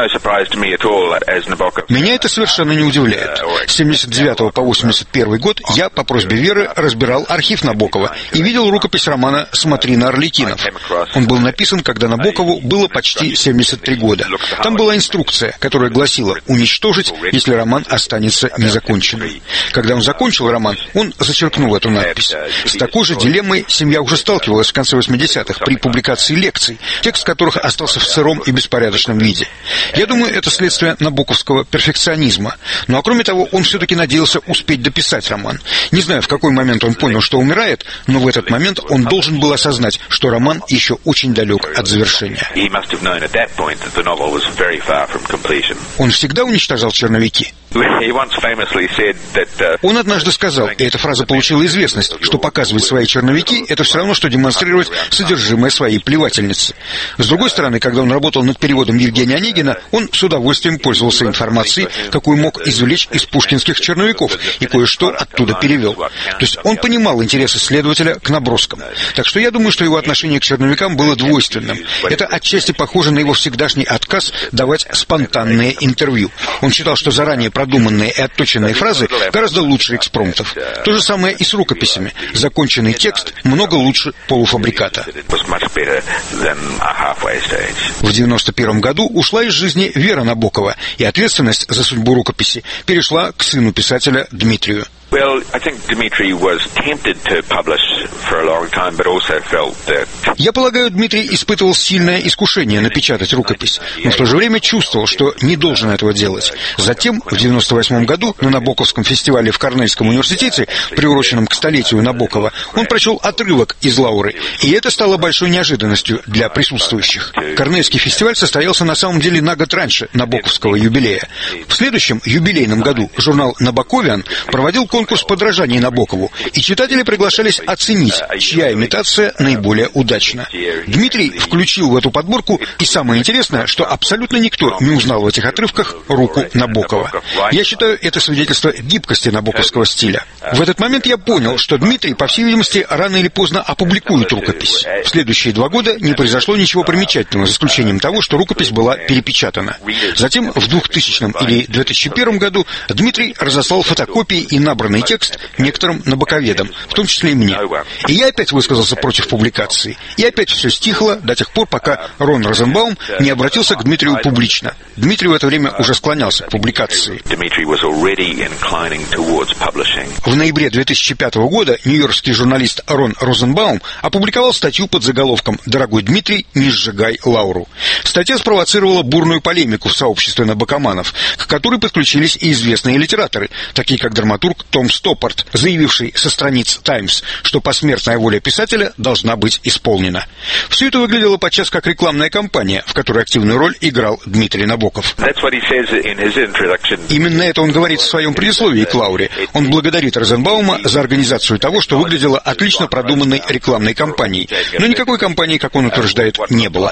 Меня это совершенно не удивляет. С семьдесят девятого по восемьдесят первый год я по просьбе Веры разбирал архив Набокова и видел рукопись романа «Смотри на Арлекинов». Он был написан, когда Набокову было почти семьдесят три года. Там была инструкция, которая гласила, гласила уничтожить, если роман останется незаконченным. Когда он закончил роман, он зачеркнул эту надпись. С такой же дилеммой семья уже сталкивалась в конце восьмидесятых при публикации лекций, текст которых остался в сыром и беспорядочном виде. Я думаю, это следствие набоковского перфекционизма. Ну а кроме того, он все-таки надеялся успеть дописать роман. Не знаю, в какой момент он понял, что умирает, но в этот момент он должен был осознать, что роман еще очень далек от завершения. Он всегда уничтожал черновики. Он однажды сказал, и эта фраза получила известность, что показывать свои черновики – это все равно, что демонстрировать содержимое своей плевательницы. С другой стороны, когда он работал над переводом Евгения Онегина, он с удовольствием пользовался информацией, какую мог извлечь из пушкинских черновиков, и кое-что оттуда перевел. То есть он понимал интерес исследователя к наброскам. Так что я думаю, что его отношение к черновикам было двойственным. Это отчасти похоже на его всегдашний отказ давать спонтанные интервью. Он считал, что заранее продуманные и отточенные фразы гораздо лучше экспромтов. То же самое и с рукописями. Законченный текст много лучше полуфабриката. В девяносто первом году ушла из жизни Вера Набокова, и ответственность за судьбу рукописи перешла к сыну писателя Дмитрию. Я полагаю, Дмитрий испытывал сильное искушение напечатать рукопись, но в то же время чувствовал, что не должен этого делать. Затем, в девяносто восьмом году, на Набоковском фестивале в Корнельском университете, приуроченном к столетию Набокова, он прочел отрывок из «Лауры», и это стало большой неожиданностью для присутствующих. Корнельский фестиваль состоялся на самом деле на год раньше Набоковского юбилея. В следующем юбилейном году журнал «Набоковиан» проводил конкурс подражаний Набокову, и читатели приглашались оценить, чья имитация наиболее удачна. Дмитрий включил в эту подборку, и самое интересное, что абсолютно никто не узнал в этих отрывках руку Набокова. Я считаю это свидетельство гибкости набоковского стиля. В этот момент я понял, что Дмитрий, по всей видимости, рано или поздно опубликует рукопись. В следующие два года не произошло ничего примечательного, за исключением того, что рукопись была перепечатана. Затем в двухтысячном или две тысячи первом году Дмитрий разослал фотокопии и набранный текст некоторым набоковедам, в том числе и мне. И я опять высказался против публикации. И опять все стихло до тех пор, пока Рон Розенбаум не обратился к Дмитрию публично. Дмитрий в это время уже склонялся к публикации. В ноябре две тысячи пятого года нью-йоркский журналист Рон Розенбаум опубликовал статью под заголовком «Дорогой Дмитрий, не сжигай Лауру». Статья спровоцировала бурную полемику в сообществе набокоманов, к которой подключились и известные литераторы, такие как драматург Том Стоппарт, заявивший со страниц «Таймс», что посмертная воля писателя должна быть исполнена. Все это выглядело подчас как рекламная кампания, в которой активную роль играл Дмитрий Набоков. Именно это он говорит в своем предисловии к «Лауре». Он благодарит Розенбаума за организацию того, что выглядело отлично продуманной рекламной кампанией. Но никакой кампании, как он утверждает, не было.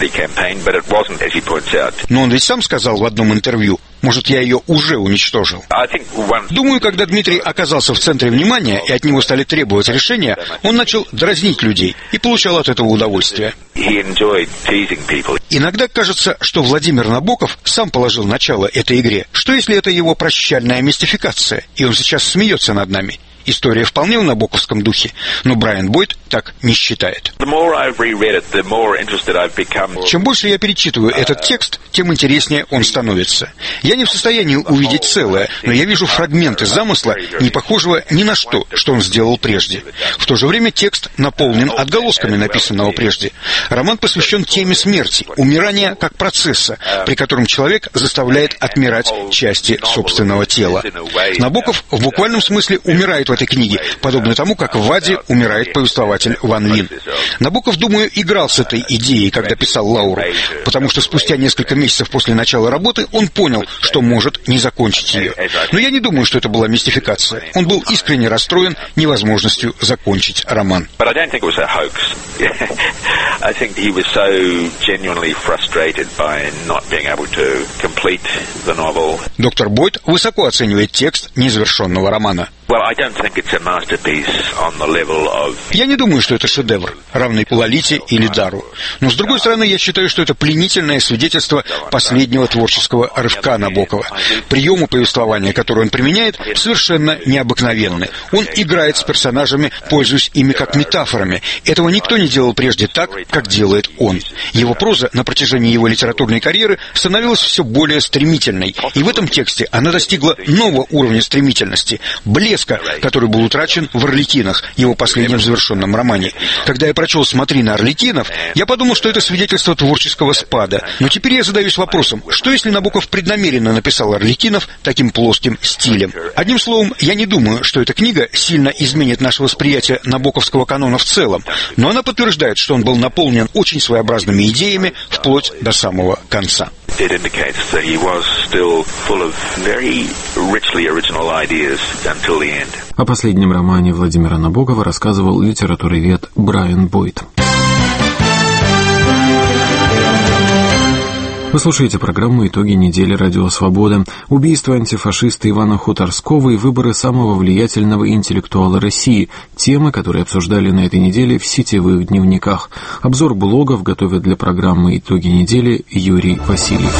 Но он ведь сам сказал в одном интервью: «Может, я ее уже уничтожил». Думаю, когда Дмитрий оказался в центре внимания и от него стали требовать решения, он начал дразнить людей и получал от этого удовольствие. Иногда кажется, что Владимир Набоков сам положил начало этой игре. Что если это его прощальная мистификация, и он сейчас смеется над нами? История вполне в набоковском духе, но Брайан Бойд так не считает. Чем больше я перечитываю этот текст, тем интереснее он становится. Я не в состоянии увидеть целое, но я вижу фрагменты замысла, не похожего ни на что, что он сделал прежде. В то же время текст наполнен отголосками написанного прежде. Роман посвящен теме смерти, умирания как процесса, при котором человек заставляет отмирать части собственного тела. Набоков в буквальном смысле умирает в этой книге, подобно тому, как в «Аде» умирает повествователь Ван Лин. Набоков, думаю, играл с этой идеей, когда писал «Лауру», потому что спустя несколько месяцев после начала работы он понял, что может не закончить ее. Но я не думаю, что это была мистификация. Он был искренне расстроен невозможностью закончить роман. Доктор Бойд высоко оценивает текст незавершенного романа. Я не думаю, что это шедевр, равный Лолите или Дару. Но, с другой стороны, я считаю, что это пленительное свидетельство последнего творческого рывка Набокова. Приемы повествования, которые он применяет, совершенно необыкновенны. Он играет с персонажами, пользуясь ими как метафорами. Этого никто не делал прежде так, как делает он. Его проза на протяжении его литературной карьеры становилась все более стремительной. И в этом тексте она достигла нового уровня стремительности, блеска, который был утрачен в «Арлекинах», его последнем завершенном романе. Когда я прочел «Смотри на Арлекинов», я подумал, что это свидетельство творческого спада. Но теперь я задаюсь вопросом, что если Набоков преднамеренно написал «Арлекинов» таким плоским стилем? Одним словом, я не думаю, что эта книга сильно изменит наше восприятие набоковского канона в целом, но она подтверждает, что он был наполнен очень своеобразными идеями вплоть до самого конца. It indicates that he was still full of very richly original ideas until the end. О последнем романе Владимира Набокова рассказывал литературовед Брайан Бойд. Вы слушаете программу «Итоги недели. Радио Свобода». Убийство антифашиста Ивана Хуторского и выборы самого влиятельного интеллектуала России. Темы, которые обсуждали на этой неделе в сетевых дневниках. Обзор блогов готовит для программы «Итоги недели» Юрий Васильев.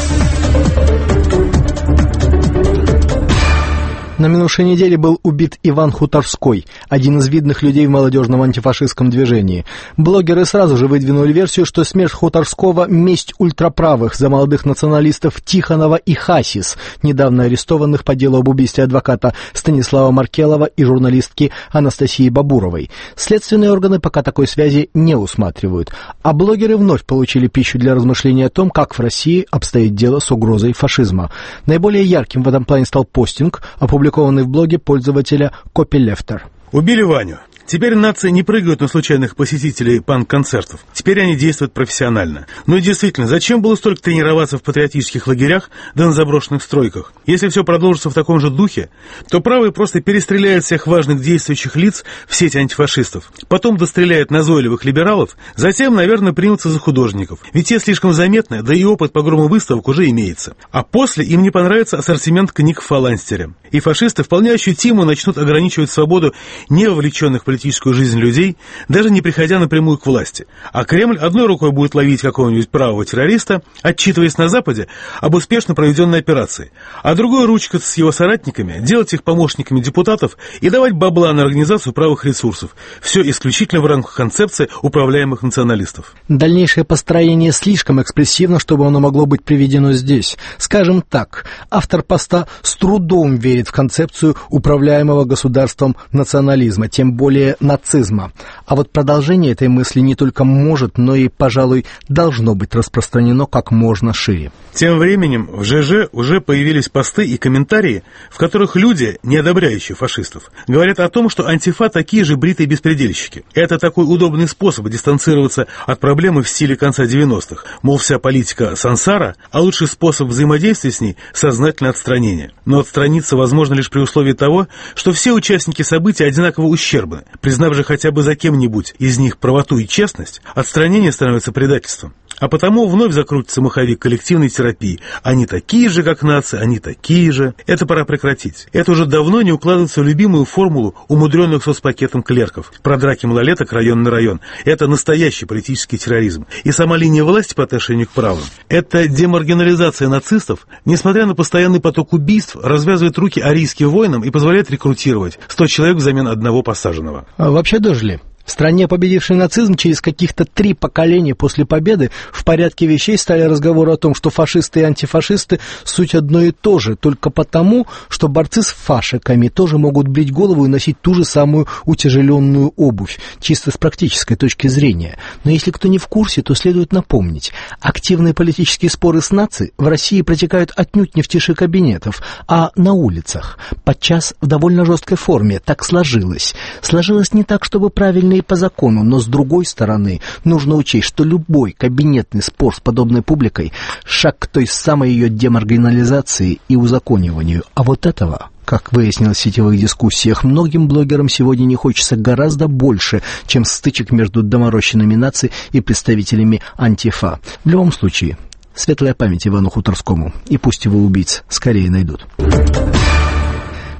На минувшей неделе был убит Иван Хуторской, один из видных людей в молодежном антифашистском движении. Блогеры сразу же выдвинули версию, что смерть Хуторского – месть ультраправых за молодых националистов Тихонова и Хасис, недавно арестованных по делу об убийстве адвоката Станислава Маркелова и журналистки Анастасии Бабуровой. Следственные органы пока такой связи не усматривают, а блогеры вновь получили пищу для размышления о том, как в России обстоит дело с угрозой фашизма. Наиболее ярким в этом плане стал постинг, опубликованный в блоге пользователя Копилефтер. Убили Ваню. Теперь нации не прыгают на случайных посетителей панк-концертов. Теперь они действуют профессионально. Ну и действительно, зачем было столько тренироваться в патриотических лагерях да на заброшенных стройках? Если все продолжится в таком же духе, то правые просто перестреляют всех важных действующих лиц в сети антифашистов. Потом достреляют назойливых либералов, затем, наверное, примутся за художников. Ведь те слишком заметны, да и опыт погрома выставок уже имеется. А после им не понравится ассортимент книг в фаланстере. И фашисты вполне ощутимо начнут ограничивать свободу невовлеченных политических политическую жизнь людей, даже не приходя напрямую к власти. А Кремль одной рукой будет ловить какого-нибудь правого террориста, отчитываясь на Западе об успешно проведенной операции, а другой ручкаться с его соратниками, делать их помощниками депутатов и давать бабла на организацию правых ресурсов. Все исключительно в рамках концепции управляемых националистов. Дальнейшее построение слишком экспрессивно, чтобы оно могло быть приведено здесь. Скажем так, автор поста с трудом верит в концепцию управляемого государством национализма, тем более нацизма. А вот продолжение этой мысли не только может, но и, пожалуй, должно быть распространено как можно шире. Тем временем в ЖЖ уже появились посты и комментарии, в которых люди, не одобряющие фашистов, говорят о том, что антифа такие же бритые беспредельщики. Это такой удобный способ дистанцироваться от проблемы в стиле конца девяностых. Мол, вся политика сансара, а лучший способ взаимодействия с ней – сознательное отстранение. Но отстраниться возможно лишь при условии того, что все участники событий одинаково ущербны. Признав же хотя бы за кем-нибудь из них правоту и честность, отстранение становится предательством. А потому вновь закрутится маховик коллективной терапии. Они такие же, как нация, они такие же. Это пора прекратить. Это уже давно не укладывается в любимую формулу умудренных соцпакетом клерков. Про драки малолеток район на район. Это настоящий политический терроризм. И сама линия власти по отношению к правым. Это демаргинализация нацистов, несмотря на постоянный поток убийств, развязывает руки арийским воинам и позволяет рекрутировать сто человек взамен одного посаженного. А вообще дожили. В стране, победившей нацизм, через каких-то три поколения после победы в порядке вещей стали разговоры о том, что фашисты и антифашисты суть одно и то же, только потому, что борцы с фашиками тоже могут брить голову и носить ту же самую утяжеленную обувь, чисто с практической точки зрения. Но если кто не в курсе, то следует напомнить, активные политические споры с нацией в России протекают отнюдь не в тиши кабинетов, а на улицах, подчас в довольно жесткой форме. Так сложилось. Сложилось не так, чтобы правильно и по закону, но с другой стороны нужно учесть, что любой кабинетный спор с подобной публикой – шаг к той самой ее демаргинализации и узакониванию. А вот этого, как выяснилось в сетевых дискуссиях, многим блогерам сегодня не хочется гораздо больше, чем стычек между доморощенными нацией и представителями антифа. В любом случае, светлая память Ивану Хуторскому, и пусть его убийц скорее найдут. К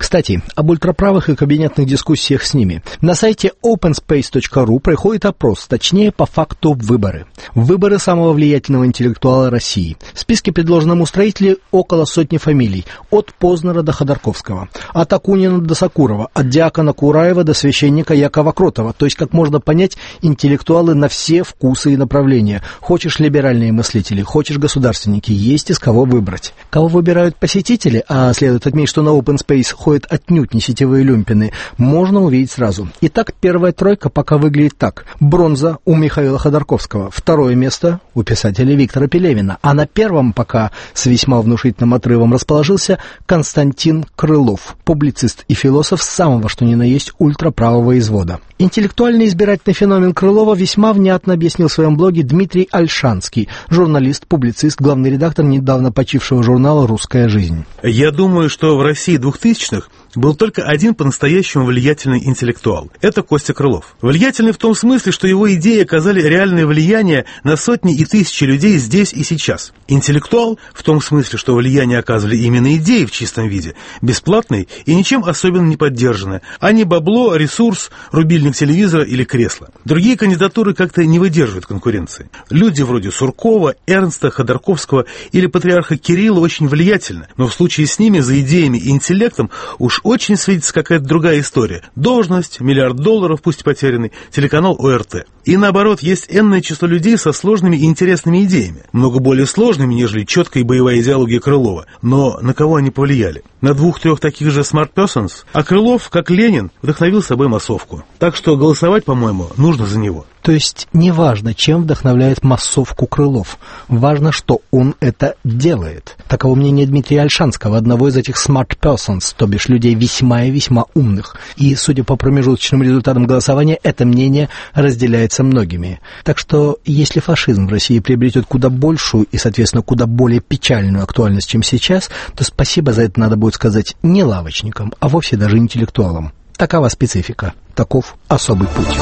Кстати, об ультраправых и кабинетных дискуссиях с ними. На сайте опен спейс точка ру проходит опрос, точнее, по факту выборы. Выборы самого влиятельного интеллектуала России. В списке, предложенном устроителей, около сотни фамилий. От Познера до Ходорковского. От Акунина до Сакурова. От диакона Кураева до священника Якова Кротова. То есть, как можно понять, интеллектуалы на все вкусы и направления. Хочешь либеральные мыслители, хочешь государственники. Есть из кого выбрать. Кого выбирают посетители, а следует отметить, что на Open Space ходят отнюдь не сетевые люмпины, можно увидеть сразу. Итак, первая тройка пока выглядит так. Бронза у Михаила Ходорковского. Второе место у писателя Виктора Пелевина. А на первом пока с весьма внушительным отрывом расположился Константин Крылов, публицист и философ самого что ни на есть ультраправого извода. Интеллектуальный избирательный феномен Крылова весьма внятно объяснил в своем блоге Дмитрий Ольшанский, журналист, публицист, главный редактор недавно почившего журнала «Русская жизнь». Я думаю, что в России двухтысячных был только один по-настоящему влиятельный интеллектуал. Это Костя Крылов. Влиятельный в том смысле, что его идеи оказали реальное влияние на сотни и тысячи людей здесь и сейчас. Интеллектуал в том смысле, что влияние оказывали именно идеи в чистом виде, бесплатные и ничем особенно не поддержанные, а не бабло, ресурс, рубильник телевизора или кресло. Другие кандидатуры как-то не выдерживают конкуренции. Люди вроде Суркова, Эрнста, Ходорковского или патриарха Кирилла очень влиятельны, но в случае с ними за идеями и интеллектом уж очень светится какая-то другая история. Должность, миллиард долларов, пусть потерянный, телеканал О Р Т. И наоборот, есть энное число людей со сложными и интересными идеями. Много более сложными, нежели четкая и боевая идеология Крылова. Но на кого они повлияли? На двух-трех таких же smart persons? А Крылов, как Ленин, вдохновил собой массовку. Так что голосовать, по-моему, нужно за него. То есть не важно, чем вдохновляет массовку Крылов. Важно, что он это делает. Таково мнение Дмитрия Ольшанского, одного из этих smart persons, то бишь людей весьма и весьма умных. И, судя по промежуточным результатам голосования, это мнение разделяется многими. Так что, если фашизм в России приобретет куда большую и, соответственно, куда более печальную актуальность, чем сейчас, то спасибо за это надо будет сказать не лавочникам, а вовсе даже интеллектуалам. Такова специфика. Таков особый путь.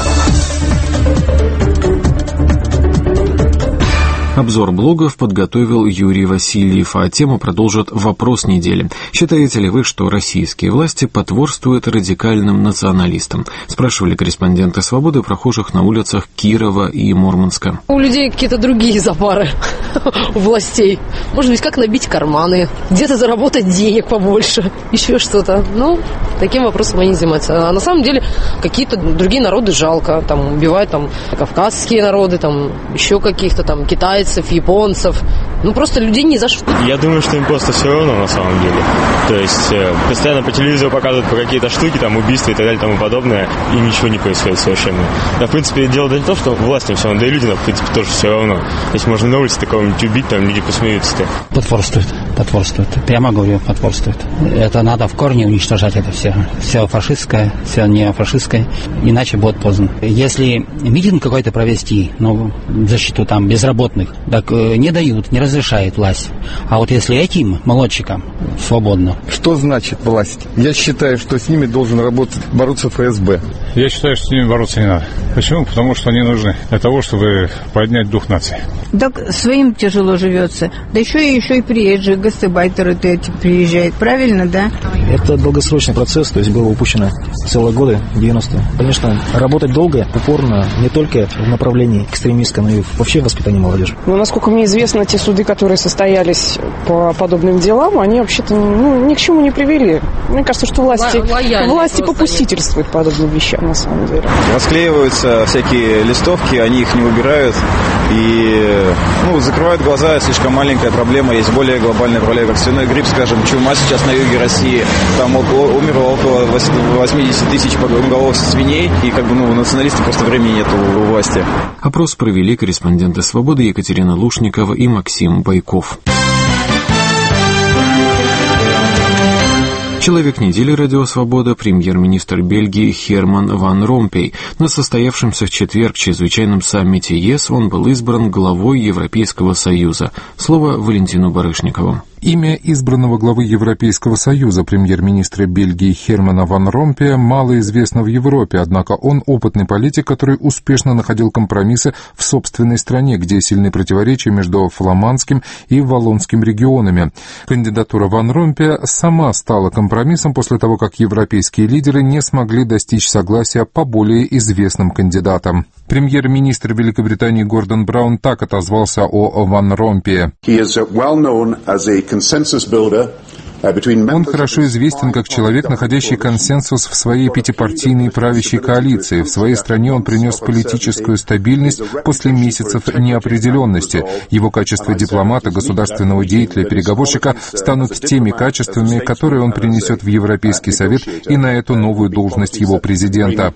Обзор блогов подготовил Юрий Васильев, а тему продолжит вопрос недели. Считаете ли вы, что российские власти потворствуют радикальным националистам? Спрашивали корреспонденты «Свободы» прохожих на улицах Кирова и Мурманска. У людей какие-то другие запары у властей. Может быть, как набить карманы, где-то заработать денег побольше, еще что-то. Ну, таким вопросом они занимаются. А на самом деле какие-то другие народы жалко. Там убивают там кавказские народы, там еще каких-то там китайцев, японцев. Ну, просто людей ни за что. Я думаю, что им просто все равно на самом деле. То есть э, постоянно по телевизору показывают про какие-то штуки, там, убийства и так далее, и тому подобное, и ничего не происходит совершенно. Да, в принципе, дело не в том, что властям все равно, да и людям, в принципе, тоже все равно. Если можно на улице такого-нибудь убить, там люди посмеются-то. Потворствует, потворствует. Прямо говорю, потворствует. Это надо в корне уничтожать это все. Все фашистское, все не фашистское, иначе будет поздно. Если митинг какой-то провести, ну, в защиту там безработных, так э, не дают, не разрешает власть. А вот если этим молодчикам свободно. Что значит власть? Я считаю, что с ними должен работать, бороться эф эс бэ. Я считаю, что с ними бороться не надо. Почему? Потому что они нужны для того, чтобы поднять дух нации. Так своим тяжело живется. Да еще и еще и приезжие, гастарбайтеры эти приезжают. Правильно, да? Это долгосрочный процесс, то есть было упущено целые годы, девяностые. Конечно, работать долго, упорно, не только в направлении экстремистском, но и вообще в воспитании молодежи. Ну, насколько мне известно, те суды, которые состоялись по подобным делам, они вообще-то ну, ни к чему не привели. Мне кажется, что власти, власти попустительствуют подобным вещам, на самом деле. Расклеиваются всякие листовки, они их не убирают и ну, закрывают глаза. Слишком маленькая проблема. Есть более глобальная проблема, как свиной грипп, скажем, чума сейчас на юге России. Там около, умерло около восемьдесят тысяч голов свиней, и как бы ну, у националистов просто времени нет у власти. Опрос провели корреспонденты «Свободы» Екатерина Лушникова и Максим Байков. Человек недели «Радио Свобода» премьер-министр Бельгии Херман Ван Ромпей. На состоявшемся в четверг чрезвычайном саммите ЕС он был избран главой Европейского Союза. Слово Валентину Барышникову. Имя избранного главы Европейского Союза, премьер-министра Бельгии Хермана ван Ромпея, мало известно в Европе, однако он опытный политик, который успешно находил компромиссы в собственной стране, где сильны противоречия между фламандским и валлонским регионами. Кандидатура ван Ромпея сама стала компромиссом после того, как европейские лидеры не смогли достичь согласия по более известным кандидатам. Премьер-министр Великобритании Гордон Браун так отозвался о ван Ромпее. Он хорошо известен как человек, находящий консенсус в своей пятипартийной правящей коалиции. В своей стране он принес политическую стабильность после месяцев неопределенности. Его качества дипломата, государственного деятеля, переговорщика станут теми качествами, которые он принесет в Европейский Совет и на эту новую должность его президента.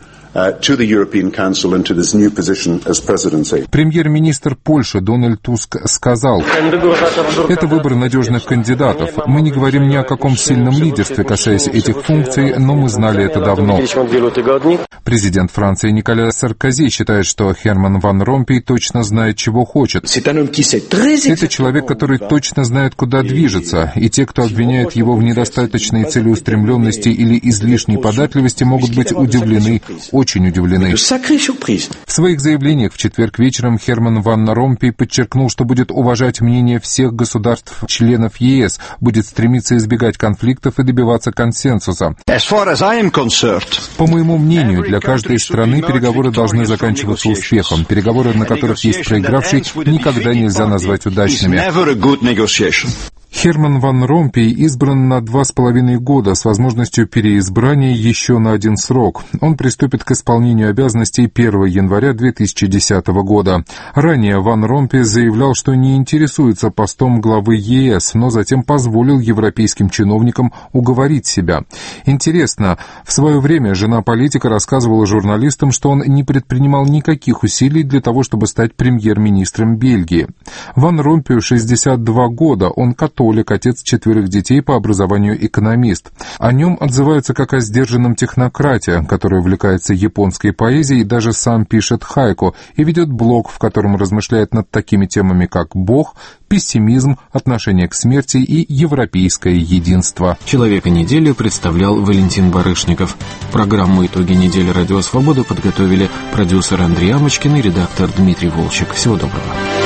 Премьер-министр Польши Дональд Туск сказал: «Это выбор надежных кандидатов. Мы не говорим ни о каком сильном лидерстве, касаясь этих функций, но мы знали это давно». Президент Франции Николя Саркози считает, что Херман ван Ромпей точно знает, чего хочет. Это человек, который точно знает, куда движется, и те, кто обвиняет его в недостаточной целеустремленности или излишней податливости, могут быть удивлены, очень удивлены. В своих заявлениях в четверг вечером Херман ван Ромпей подчеркнул, что будет уважать мнение всех государств-членов ЕС, будет стремиться избегать конфликтов и добиваться консенсуса. По моему мнению, для каждой страны переговоры должны заканчиваться успехом. Переговоры, на которых есть проигравший, никогда нельзя назвать удачными. Херман ван Ромпей избран на два с половиной года с возможностью переизбрания еще на один срок. Он приступит к исполнению обязанностей первого января две тысячи десятого года. Ранее ван Ромпей заявлял, что не интересуется постом главы ЕС, но затем позволил европейским чиновникам уговорить себя. Интересно, в свое время жена политика рассказывала журналистам, что он не предпринимал никаких усилий для того, чтобы стать премьер-министром Бельгии. Ван Ромпею шестьдесят два года, он католик, отец четверых детей, по образованию экономист. О нем отзываются как о сдержанном технократе, который увлекается японской поэзией и даже сам пишет хайку и ведет блог, в котором размышляет над такими темами, как Бог, пессимизм, отношение к смерти и европейское единство. «Человека недели» представлял Валентин Барышников. Программу «Итоги недели» Радио Свобода подготовили продюсер Андрей Амочкин и редактор Дмитрий Волчек. Всего доброго.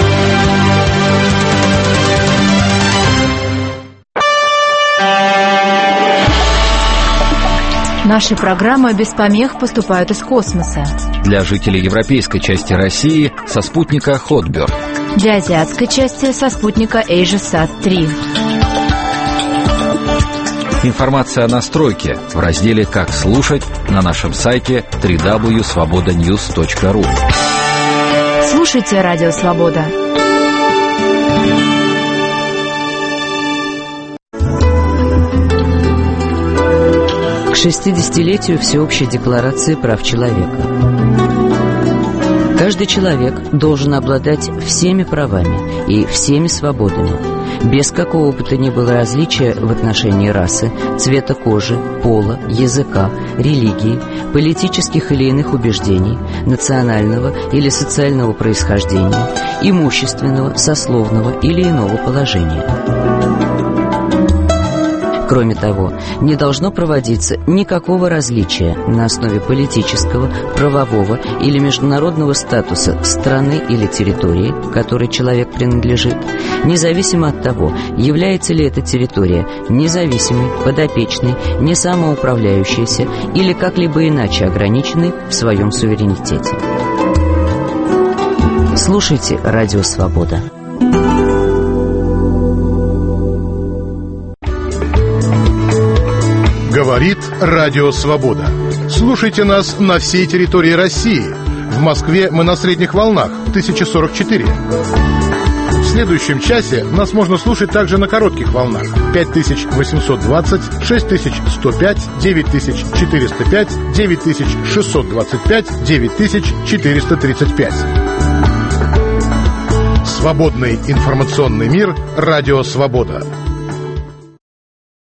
Наши программы без помех поступают из космоса. Для жителей европейской части России со спутника Хотберд. Для азиатской части со спутника AsiaSat три. Информация о настройке в разделе «Как слушать» на нашем сайте дабл ю дабл ю дабл ю точка свобода ньюс точка ру. Слушайте Радио Свобода. К шестидесятилетию Всеобщей декларации прав человека. Каждый человек должен обладать всеми правами и всеми свободами, без какого бы то ни было различия в отношении расы, цвета кожи, пола, языка, религии, политических или иных убеждений, национального или социального происхождения, имущественного, сословного или иного положения. Кроме того, не должно проводиться никакого различия на основе политического, правового или международного статуса страны или территории, которой человек принадлежит, независимо от того, является ли эта территория независимой, подопечной, не самоуправляющейся или как-либо иначе ограниченной в своем суверенитете. Слушайте Радио Свобода. Говорит Радио Свобода. Слушайте нас на всей территории России. В Москве мы на средних волнах тысяча сорок четыре. В следующем часе нас можно слушать также на коротких волнах пять тысяч восемьсот двадцать, шесть тысяч сто пять, девять тысяч четыреста пять, девять тысяч шестьсот двадцать пять, девять тысяч четыреста тридцать пять. Свободный информационный мир. Радио Свобода.